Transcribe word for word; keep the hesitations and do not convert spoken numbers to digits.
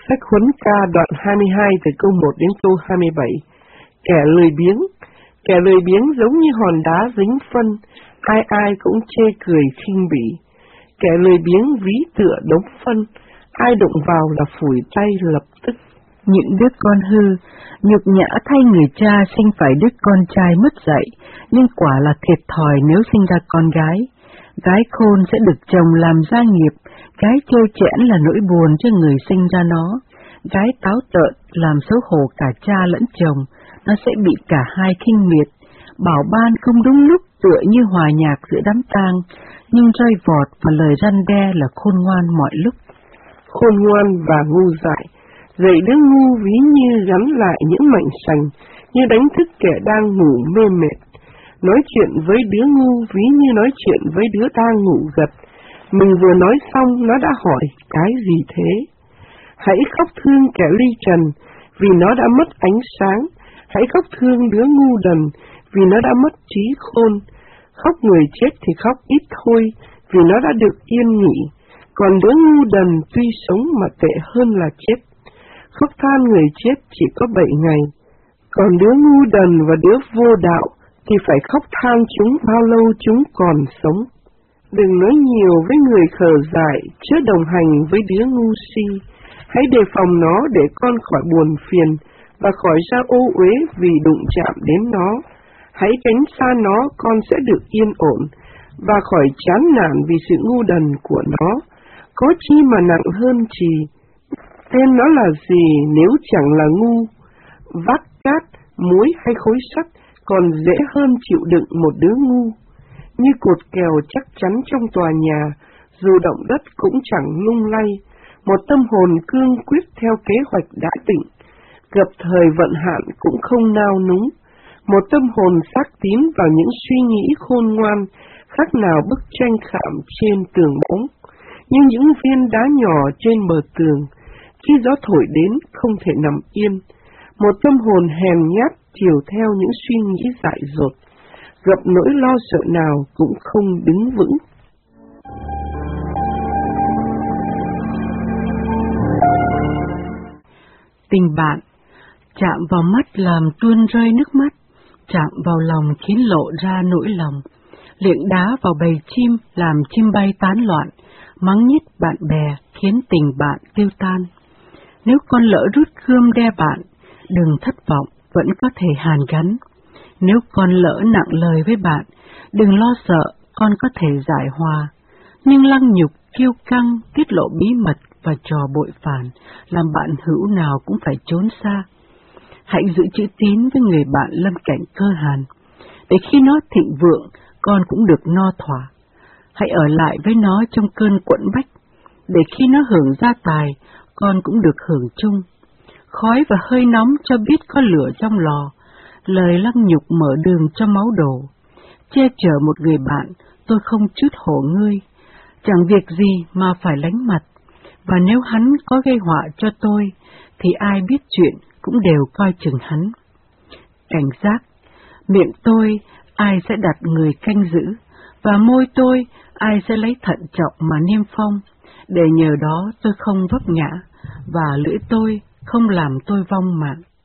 Sách Huấn Ca đoạn hai mươi hai từ câu một đến câu hai mươi bảy. Kẻ lười biếng, kẻ lười biếng giống như hòn đá dính phân, ai ai cũng chê cười khinh bỉ. Kẻ lười biếng ví tựa đống phân, ai đụng vào là phủi tay lập tức. Những đứa con hư, nhục nhã thay người cha sinh phải đứa con trai mất dạy, nhưng quả là thiệt thòi nếu sinh ra con gái. Gái khôn sẽ được chồng làm gia nghiệp, gái trơ trẽn là nỗi buồn cho người sinh ra nó. Gái táo tợn làm xấu hổ cả cha lẫn chồng, nó sẽ bị cả hai khinh miệt. Bảo ban không đúng lúc tựa như hòa nhạc giữa đám tang, nhưng roi vọt và lời răn đe là khôn ngoan mọi lúc. Khôn ngoan và ngu dại, dạy đứa ngu ví như gắn lại những mảnh sành, như đánh thức kẻ đang ngủ mê mệt. Nói chuyện với đứa ngu ví như nói chuyện với đứa đang ngủ gật. Mình vừa nói xong nó đã hỏi cái gì thế? Hãy khóc thương kẻ ly trần vì nó đã mất ánh sáng. Hãy khóc thương đứa ngu đần vì nó đã mất trí khôn. Khóc người chết thì khóc ít thôi vì nó đã được yên nghỉ. Còn đứa ngu đần tuy sống mà tệ hơn là chết. Khóc than người chết chỉ có bảy ngày. Còn đứa ngu đần và đứa vô đạo thì phải khóc than chúng bao lâu chúng còn sống. Đừng nói nhiều với người khờ dại, chớ đồng hành với đứa ngu si. Hãy đề phòng nó để con khỏi buồn phiền và khỏi ra ô uế vì đụng chạm đến nó. Hãy tránh xa nó, con sẽ được yên ổn và khỏi chán nản vì sự ngu đần của nó. Có chi mà nặng hơn chì? Tên nó là gì nếu chẳng là ngu? Vác cát, muối hay khối sắt còn dễ hơn chịu đựng một đứa ngu. Như cột kèo chắc chắn trong tòa nhà, dù động đất cũng chẳng lung lay. Một tâm hồn cương quyết theo kế hoạch đã định, gặp thời vận hạn cũng không nao núng. Một tâm hồn xác tín vào những suy nghĩ khôn ngoan, khác nào bức tranh khảm trên tường bóng, như những viên đá nhỏ trên bờ tường, khi gió thổi đến không thể nằm yên. Một tâm hồn hèn nhát chiều theo những suy nghĩ dại dột, gặp nỗi lo sợ nào cũng không đứng vững. Tình bạn chạm vào mắt làm tuôn rơi nước mắt, chạm vào lòng khiến lộ ra nỗi lòng. Liệng đá vào bầy chim làm chim bay tán loạn, mắng nhiếc bạn bè khiến tình bạn tiêu tan. Nếu con lỡ rút gươm đe bạn, đừng thất vọng, vẫn có thể hàn gắn. Nếu con lỡ nặng lời với bạn, đừng lo sợ, con có thể giải hòa. Nhưng lăng nhục, kiêu căng, tiết lộ bí mật và trò bội phản, làm bạn hữu nào cũng phải trốn xa. Hãy giữ chữ tín với người bạn lâm cảnh cơ hàn, để khi nó thịnh vượng, con cũng được no thỏa. Hãy ở lại với nó trong cơn quẫn bách, để khi nó hưởng gia tài, con cũng được hưởng chung. Khói và hơi nóng cho biết có lửa trong lò, lời lăng nhục mở đường cho máu đổ. Che chở một người bạn, tôi không chút hổ ngươi, chẳng việc gì mà phải lánh mặt, và nếu hắn có gây họa cho tôi, thì ai biết chuyện cũng đều coi chừng hắn. Cảnh giác, miệng tôi ai sẽ đặt người canh giữ, và môi tôi ai sẽ lấy thận trọng mà niêm phong, để nhờ đó tôi không vấp ngã, và lưỡi tôi không làm tôi vong mạng.